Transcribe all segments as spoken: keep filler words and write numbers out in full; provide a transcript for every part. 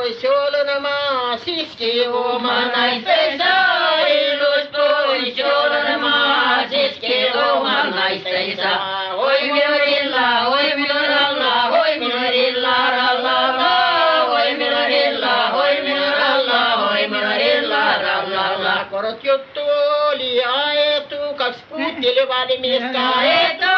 pois olemaan, siski oma naistensa. Ilus pois olemaan, siski oma naistensa. Oi minurilla, oi minuralla, oi minurilla, rallalla. Oi minurilla, oi minuralla, oi minurilla, rallalla. Korot juttu oli aetu, kaksi puuttili valmista aetu.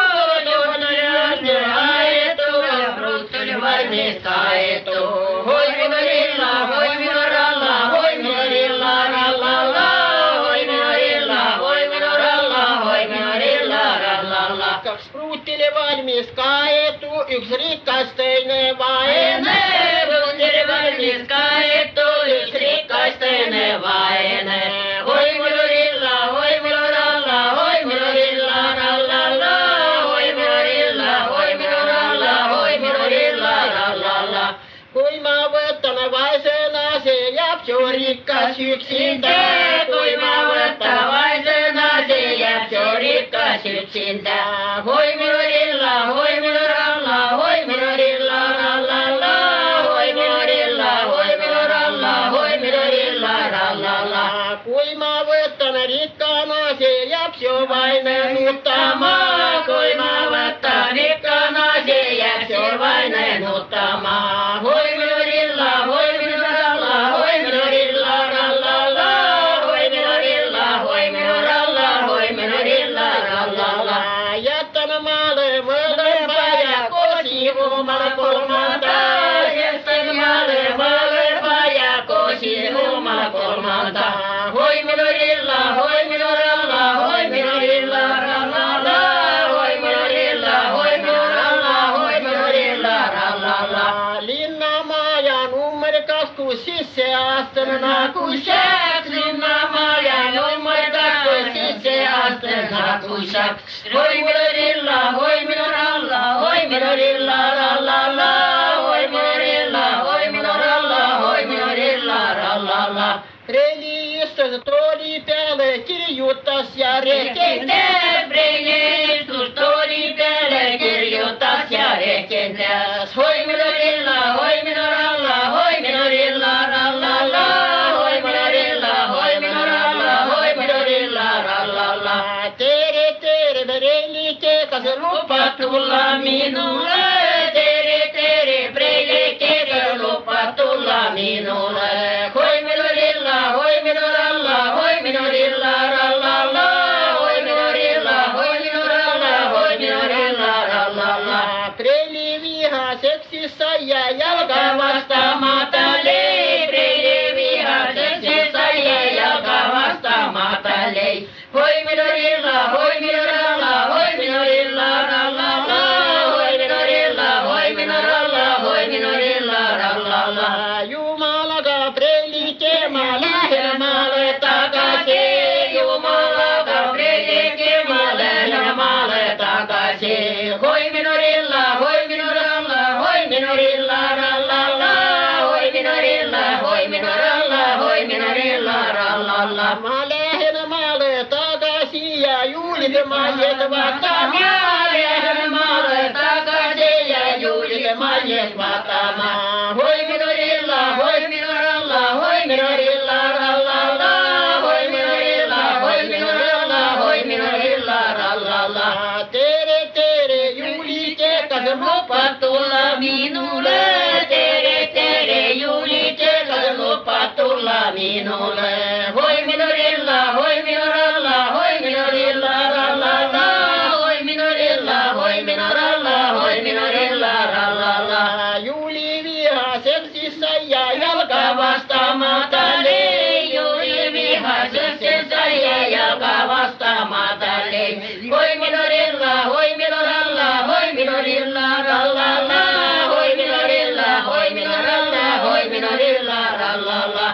Juonajärje aetu, kaksi puuttili valmista aetu. Oi minurilla, oi minuralla, oi minurilla, rallalla. Oi minurilla, oi minuralla, oi minurilla, rallalla. Kaksi puuttili valmista aetu, yksi rikkasteinen vaene. Puuttili valmista aetu, yksi rikkasteinen vaene. Oi minurilla, oi minuralla, oi minurilla, rallalla. Oi minurilla, oi minuralla, oi minurilla, rallalla. Kuima võttavaisena se jääb su rikkas üksinda. Kuima võttavaisena se jääb su rikkas üksinda. Oi minurilla, oi minuralla, oi minurilla, rallalla. Oi minurilla, oi minuralla, oi minurilla, rallalla. Kuima võttana rikkana se jääb su vaine nuttamaan. Kuima võttana rikkana se jääb su vaine nuttamaan. Oi minurilla, oi minuralla, oi minurilla, rallalla. Oi minurilla, oi minuralla, oi minurilla, rallalla. Jättänyt maalle molempaa ja kosi huumalla kolmanta. Jättänyt maalle molempaa ja kosi huumalla kolmanta. Oi minurilla, oi minuralla, oi minurilla, rallalla. Oi minurilla, oi minuralla, oi minurilla, rallalla. Linnamaa ja numerikas kun sisseastena kushaks. Linnamaa ja numerikas kun sisseastena kushaks. Oi minurilla, oi minuralla, oi minurilla, rallalla. Oi minurilla, oi minuralla, oi minurilla, rallalla. Reliistus tuli päälle kirjoitas ja rekentäs. Reliistus tuli päälle kirjoitas ja rekentäs. Oi minurilla, oi minuralla, oi minurilla, rallalla. Oi minurilla, oi minuralla, oi minurilla, rallalla. Tere, tere, relike, kas lupa tulla minulle. Tere, tere, relike, kas lupa tulla minulle. Oi minurilla, oi minuralla, oi minurilla, rallalla. Oi minurilla, oi minuralla, oi minurilla, rallalla. Preili viha seksissä ja jalka vasta matalle. Preili viha seksissä ja jalka vasta matalle. Oi minurilla, oi minuralla, oi minurilla, rallalla. Oi minurilla, oi minuralla, oi minurilla, rallalla. Jumalaga preili kema lähemmälle takaisin. Jumalaga preili kema lähemmälle takaisin. Oi minurilla, oi minuralla, oi minurilla, rallalla. Oi minurilla, oi minuralla, oi minurilla, rallalla. Mä lähemmälle takaisin ja juhlitemajet vastaamaan. Lähemmälle takaisin ja juhlitemajet vastaamaan. Oi minurilla, oi minuralla, oi minurilla, rallalla. Oi minurilla, oi minuralla, oi minurilla, rallalla. Tere, tere, juhlite, kas lupa tulla minulle. Tere, tere, juhlite, kas lupa tulla minulle. Oi minurilla, oi minuralla, oi minurilla, rallalla. Oi minurilla, oi minuralla, oi minurilla, rallalla. Juuli viha seksissä ja jalka vasta matalle. Juuli viha seksissä ja jalka vasta matalle. Oi minurilla, oi minuralla, oi minurilla, rallalla. Oi minurilla, oi minuralla, oi minurilla, rallalla.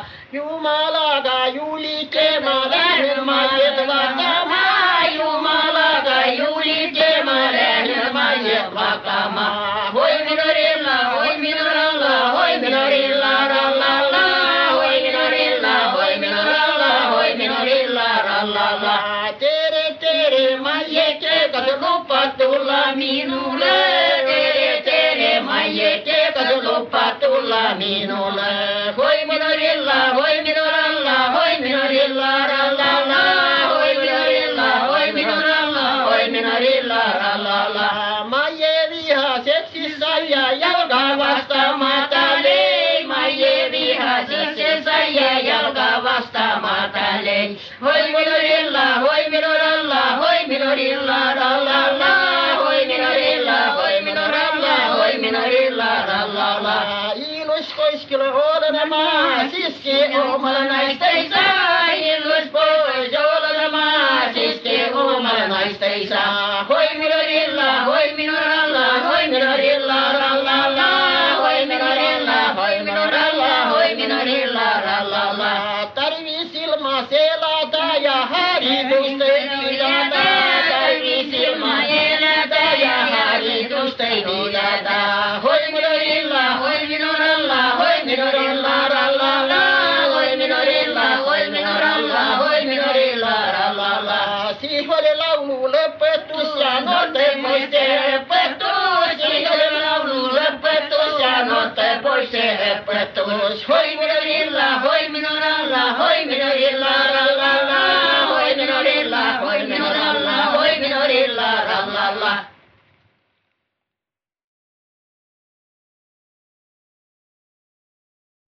Jumalaga juhlitema lähemmälle vastaamaan. Jumalaga juhlitema lähemmälle vastaamaan. Oi minurilla, oi minuralla, oi minurilla, rallalla. Oi minurilla, oi minuralla, oi minurilla, rallalla. Tere, tere, maijeke, kas lupa tulla minulle. Tere, tere, maijeke, kas lupa tulla minulle. hoi minorilla, hoi minoralla, hoi minorilla, rallalla, hoi minorilla, hoi minoralla, hoi minorilla, rallalla. Ilus koiskilla olemaan, siski omalla naistensa, ilus pois olemaan, siski omalla naistensa. Hoi minorilla, hoi minoralla, hoi minorilla, rallalla, hoi minorilla, hoi minoralla, hoi minorilla, rallalla. Tarvii silmä selata ja haritusten hylätä, tarvii silmä elätä ja haritusten hylätä. Hoi minorilla, hoi minoralla, hoi minorilla, rallalla, hoi minorilla, hoi minoralla, hoi minorilla, rallalla. Siihen laulu lopetus ja notte pois lopetus, siihen laulu lopetus ja notte pois lopetus. Hoi minorilla, hoi minoralla, hoi minorilla, rallalla, hoi minorilla, hoi minoralla, hoi minorilla, rallalla.